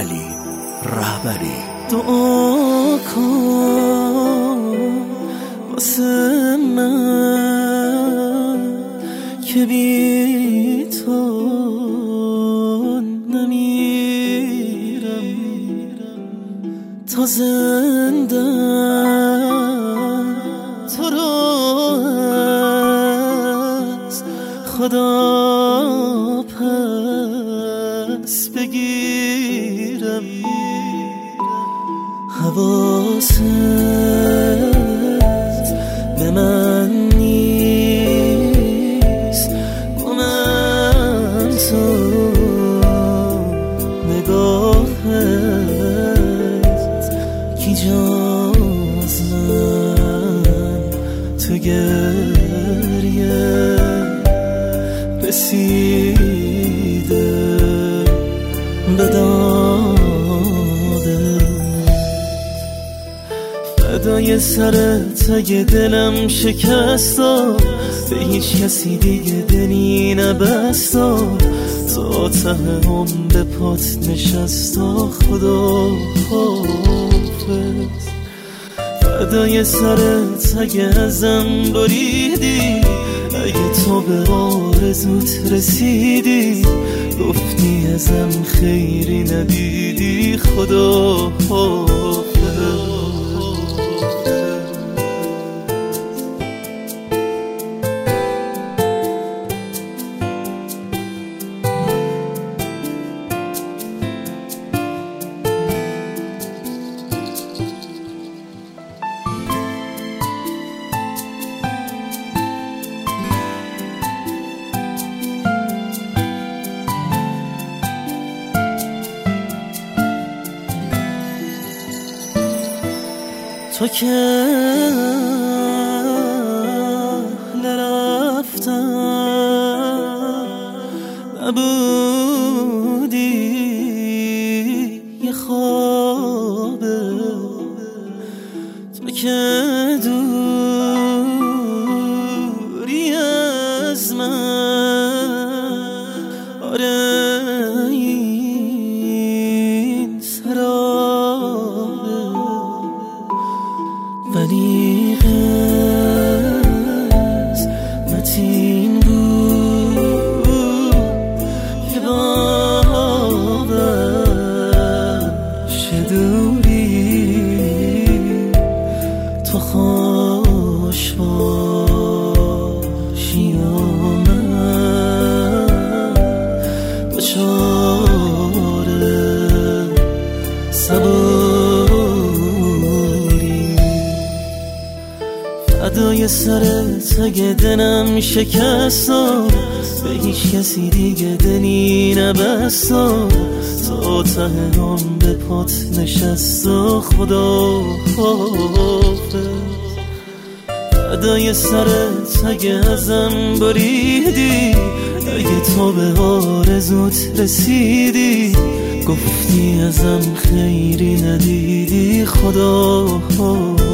علی رهبری. دعا کن واسه من که بی تو نمیرم، تا زنده تو رو از خدا پس بگیرم. حواست به من نیست، گمم تو نگاهت کی جز من تو گریه رسیده به فدای سرت اگه دلم شکستا، به هیچ کسی دیگه دلی نبستا، تا ته هم به پات نشستا. خدا حافظ. فدای سرت اگه ازم بریدی، اگه تو به آرزوت رسیدی، گفتی ازم خیری ندیدی. خدا حافظ. تو که نرفتم نبودی، یه خوابه. تو که دوری از من، آره این سرابه. ولی قسمت این بود که باورش دوری تو خوش باشی و من دچار صبوری. فدای سرت اگه دلم شکستا، به هیچ کسی دیگه دلی نبستا، تا ته هم به پات نشستا. خدا حافظ. فدای سرت اگه ازم بریدی، اگه تو به آرزوت رسیدی، گفتی ازم خیری ندیدی. خدا حافظ.